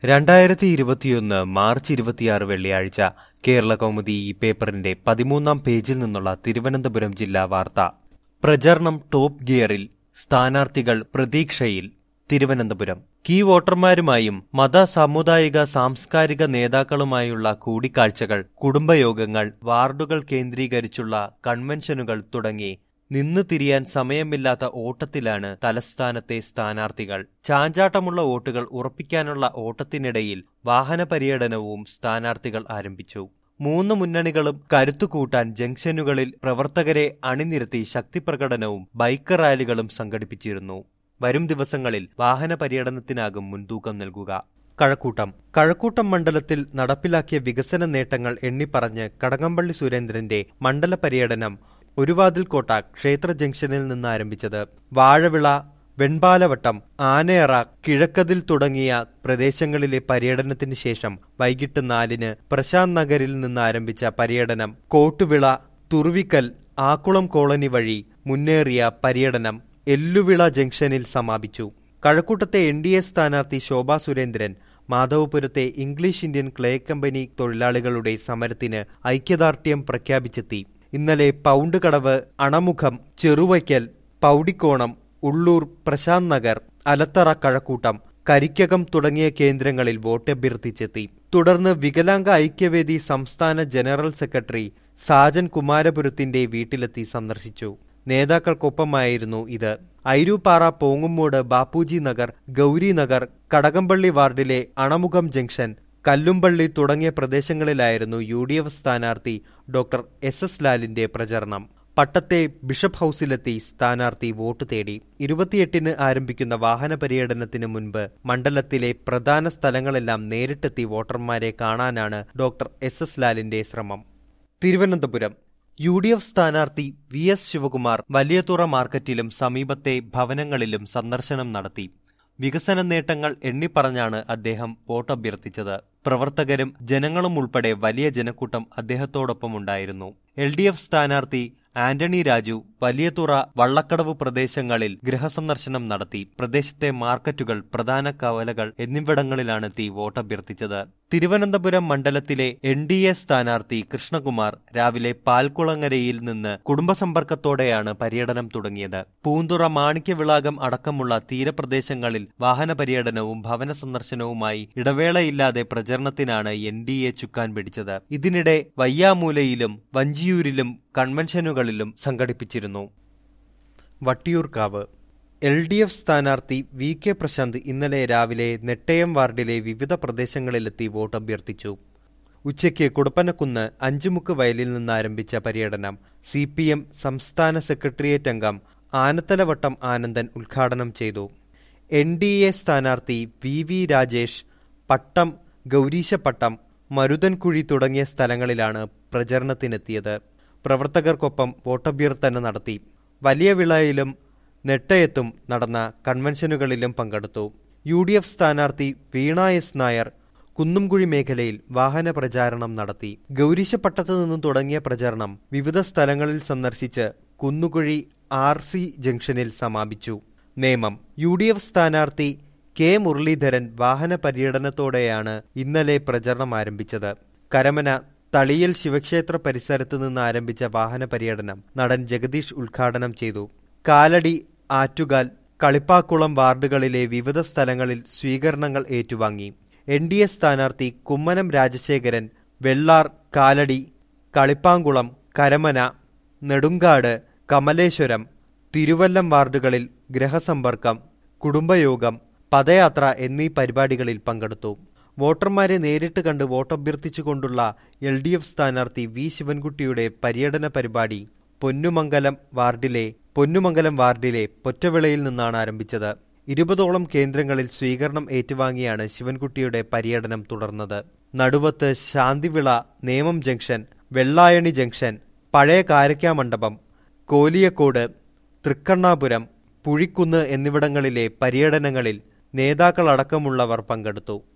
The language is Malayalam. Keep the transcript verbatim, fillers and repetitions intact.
രണ്ടായിരത്തി ഇരുപത്തിയൊന്ന് മാർച്ച് ഇരുപത്തിയാറ് വെള്ളിയാഴ്ച കേരളകൗമുദി ഈ പേപ്പറിന്റെ പതിമൂന്നാം പേജിൽ നിന്നുള്ള തിരുവനന്തപുരം ജില്ലാ വാർത്ത. പ്രചരണം ടോപ്പ് ഗിയറിൽ, സ്ഥാനാർത്ഥികൾ പ്രതീക്ഷയിൽ. തിരുവനന്തപുരം കീ വോട്ടർമാരുമായും മത സാമുദായിക സാംസ്കാരിക നേതാക്കളുമായുള്ള കൂടിക്കാഴ്ചകൾ, കുടുംബയോഗങ്ങൾ, വാർഡുകൾ കേന്ദ്രീകരിച്ചുള്ള കൺവെൻഷനുകൾ തുടങ്ങി നിന്ന് തിരിയാൻ സമയമില്ലാത്ത ഓട്ടത്തിലാണ് തലസ്ഥാനത്തെ സ്ഥാനാർത്ഥികൾ. ചാഞ്ചാട്ടമുള്ള വോട്ടുകൾ ഉറപ്പിക്കാനുള്ള ഓട്ടത്തിനിടയിൽ വാഹന പര്യടനവും സ്ഥാനാർത്ഥികൾ ആരംഭിച്ചു. മൂന്ന് മുന്നണികളും കരുത്തുകൂട്ടാൻ ജംഗ്ഷനുകളിൽ പ്രവർത്തകരെ അണിനിരത്തി ശക്തിപ്രകടനവും ബൈക്ക് റാലികളും സംഘടിപ്പിച്ചിരുന്നു. വരും ദിവസങ്ങളിൽ വാഹന പര്യടനത്തിനാകും മുൻതൂക്കം നൽകുക. കഴക്കൂട്ടം കഴക്കൂട്ടം മണ്ഡലത്തിൽ നടപ്പിലാക്കിയ വികസന നേട്ടങ്ങൾ എണ്ണിപ്പറഞ്ഞ് കടകംപള്ളി സുരേന്ദ്രന്റെ മണ്ഡല പര്യടനം ഒരുവാതിൽക്കോട്ട ക്ഷേത്ര ജംഗ്ഷനിൽ നിന്ന് ആരംഭിച്ചത്. വാഴവിള, വെൺപാലവട്ടം, ആനയറ, കിഴക്കതിൽ തുടങ്ങിയ പ്രദേശങ്ങളിലെ പര്യടനത്തിന് ശേഷം വൈകിട്ട് നാലിന് പ്രശാന്ത് നഗറിൽ നിന്ന് ആരംഭിച്ച പര്യടനം കോട്ടുവിള, തുറുവിക്കൽ, ആക്കുളം കോളനി വഴി മുന്നേറിയ പര്യടനം എല്ലുവിള ജംഗ്ഷനിൽ സമാപിച്ചു. കഴക്കൂട്ടത്തെ എൻ ഡി എ സ്ഥാനാർത്ഥി ശോഭാ സുരേന്ദ്രൻ മാധവപുരത്തെ ഇംഗ്ലീഷ് ഇന്ത്യൻ ക്ലേ കമ്പനി തൊഴിലാളികളുടെ സമരത്തിന് ഐക്യദാർഢ്യം പ്രഖ്യാപിച്ചെത്തി. ഇന്നലെ പൗണ്ട് കടവ്, അണമുഖം, ചെറുവയ്ക്കൽ, പൗടിക്കോണം, ഉള്ളൂർ, പ്രശാന്ത് നഗർ, അലത്തറ, കഴക്കൂട്ടം, കരിക്കകം തുടങ്ങിയ കേന്ദ്രങ്ങളിൽ വോട്ടഭ്യർത്ഥിച്ചെത്തി. തുടർന്ന് വികലാംഗ ഐക്യവേദി സംസ്ഥാന ജനറൽ സെക്രട്ടറി സാജൻ കുമാരപുരത്തിന്റെ വീട്ടിലെത്തി സന്ദർശിച്ചു. നേതാക്കൾക്കൊപ്പമായിരുന്നു ഇത്. ഐരൂപ്പാറ, പോങ്ങുമൂട്, ബാപ്പുജി നഗർ, ഗൗരി നഗർ, കടകംപള്ളി വാർഡിലെ അണമുഖം ജംഗ്ഷൻ, കല്ലുംപള്ളി തുടങ്ങിയ പ്രദേശങ്ങളിലായിരുന്നു യു ഡി എഫ് സ്ഥാനാർത്ഥി ഡോക്ടർ എസ് എസ് ലാലിന്റെ പ്രചരണം. പട്ടത്തെ ബിഷപ്പ് ഹൌസിലെത്തി സ്ഥാനാർത്ഥി വോട്ട് തേടി. ഇരുപത്തിയെട്ടിന് ആരംഭിക്കുന്ന വാഹന പര്യടനത്തിന് മുൻപ് മണ്ഡലത്തിലെ പ്രധാന സ്ഥലങ്ങളെല്ലാം നേരിട്ടെത്തി വോട്ടർമാരെ കാണാനാണ് ഡോക്ടർ എസ് എസ് ലാലിന്റെ ശ്രമം. തിരുവനന്തപുരം യു ഡി എഫ് സ്ഥാനാർത്ഥി വി എസ് ശിവകുമാർ വലിയതുറ മാർക്കറ്റിലും സമീപത്തെ ഭവനങ്ങളിലും സന്ദർശനം നടത്തി. വികസന നേട്ടങ്ങൾ എണ്ണിപ്പറഞ്ഞാണ് അദ്ദേഹം വോട്ടഭ്യർത്ഥിച്ചത്. പ്രവർത്തകരും ജനങ്ങളും ഉൾപ്പെടെ വലിയ ജനക്കൂട്ടം അദ്ദേഹത്തോടൊപ്പമുണ്ടായിരുന്നു. എൽ ഡി എഫ് സ്ഥാനാർത്ഥി ആന്റണി രാജു വലിയതുറ, വള്ളക്കടവ് പ്രദേശങ്ങളിൽ ഗൃഹസന്ദർശനം നടത്തി. പ്രദേശത്തെ മാർക്കറ്റുകൾ, പ്രധാന കവലകൾ എന്നിവിടങ്ങളിലാണെത്തി വോട്ടഭ്യർത്ഥിച്ചത്. തിരുവനന്തപുരം മണ്ഡലത്തിലെ എൻ ഡി എ സ്ഥാനാർത്ഥി കൃഷ്ണകുമാർ രാവിലെ പാൽക്കുളങ്ങരയിൽ നിന്ന് കുടുംബസമ്പർക്കത്തോടെയാണ് പര്യടനം തുടങ്ങിയത്. പൂന്തുറ, മാണിക്യവിളാകം അടക്കമുള്ള തീരപ്രദേശങ്ങളിൽ വാഹന പര്യടനവും ഭവന സന്ദർശനവുമായി ഇടവേളയില്ലാതെ പ്രചരണത്തിനാണ് എൻ ഡി എ ചുക്കാൻ പിടിച്ചത്. ഇതിനിടെ വയ്യാമൂലയിലും വഞ്ചിയൂരിലും കൺവെൻഷനുകളിലും സംഘടിപ്പിച്ചിരുന്നു. വട്ടിയൂർക്കാവ് എൽ ഡി എഫ് സ്ഥാനാർത്ഥി വി കെ പ്രശാന്ത് ഇന്നലെ രാവിലെ നെട്ടയം വാർഡിലെ വിവിധ പ്രദേശങ്ങളിലെത്തി വോട്ടഭ്യർത്ഥിച്ചു. ഉച്ചയ്ക്ക് കുടപ്പനക്കുന്ന് അഞ്ചുമുക്ക് വയലിൽ നിന്നാരംഭിച്ച പര്യടനം സി പി എം സംസ്ഥാന സെക്രട്ടേറിയറ്റ് അംഗം ആനത്തലവട്ടം ആനന്ദൻ ഉദ്ഘാടനം ചെയ്തു. എൻ ഡി എ സ്ഥാനാർത്ഥി വി വി രാജേഷ് പട്ടം, ഗൗരീശപ്പട്ടം, മരുതൻകുഴി തുടങ്ങിയ സ്ഥലങ്ങളിലാണ് പ്രചരണത്തിനെത്തിയത്. പ്രവർത്തകർക്കൊപ്പം വോട്ടഭ്യർത്ഥന നടത്തി. വലിയ വിളയിലും നെട്ടയത്തും നടന്ന കൺവെൻഷനുകളിലും പങ്കെടുത്തു. യു ഡി എഫ് സ്ഥാനാർത്ഥി വീണ എസ് നായർ കുന്നുംകുഴി മേഖലയിൽ വാഹന പ്രചാരണം നടത്തി. ഗൗരീശപ്പട്ടത്തു നിന്നും തുടങ്ങിയ പ്രചരണം വിവിധ സ്ഥലങ്ങളിൽ സന്ദർശിച്ച് കുന്നുകുഴി ആർ സി ജംഗ്ഷനിൽ സമാപിച്ചു. നേമം യു ഡി എഫ് സ്ഥാനാർത്ഥി കെ മുരളീധരൻ വാഹന പര്യടനത്തോടെയാണ് ഇന്നലെ പ്രചരണം ആരംഭിച്ചത്. കരമന, തളിയൽ ശിവക്ഷേത്ര പരിസരത്ത് നിന്ന് ആരംഭിച്ച വാഹന പര്യടനം നടൻ ജഗദീഷ് ഉദ്ഘാടനം ചെയ്തു. കാലടി, ആറ്റുകാൽ, കളിപ്പാക്കുളം വാർഡുകളിലെ വിവിധ സ്ഥലങ്ങളിൽ സ്വീകരണങ്ങൾ ഏറ്റുവാങ്ങി. എൻ ഡി എ സ്ഥാനാർത്ഥി കുമ്മനം രാജശേഖരൻ വെള്ളാർ, കാലടി, കളിപ്പാങ്കുളം, കരമന, നെടുങ്കാട്, കമലേശ്വരം, തിരുവല്ലം വാർഡുകളിൽ ഗൃഹസമ്പർക്കം, കുടുംബയോഗം, പദയാത്ര എന്നീ പരിപാടികളിൽ പങ്കെടുത്തു. വോട്ടർമാരെ നേരിട്ട് കണ്ട് വോട്ടഭ്യർത്ഥിച്ചുകൊണ്ടുള്ള എൽ ഡി എഫ് സ്ഥാനാർത്ഥി വി ശിവൻകുട്ടിയുടെ പര്യടന പരിപാടി പൊന്നുമംഗലം വാർഡിലെ പൊന്നുമംഗലം വാർഡിലെ പൊറ്റവിളയിൽ നിന്നാണ് ആരംഭിച്ചത്. ഇരുപതോളം കേന്ദ്രങ്ങളിൽ സ്വീകരണം ഏറ്റുവാങ്ങിയാണ് ശിവൻകുട്ടിയുടെ പര്യടനം തുടർന്നത്. നടുവത്ത്, ശാന്തിവിള, നേമം ജംഗ്ഷൻ, വെള്ളായണി ജംഗ്ഷൻ, പഴയ കാരക്കാ മണ്ഡപം, കോലിയക്കോട്, തൃക്കണ്ണാപുരം, പുഴിക്കുന്ന് എന്നിവിടങ്ങളിലെ പര്യടനങ്ങളിൽ നേതാക്കളടക്കമുള്ളവർ പങ്കെടുത്തു.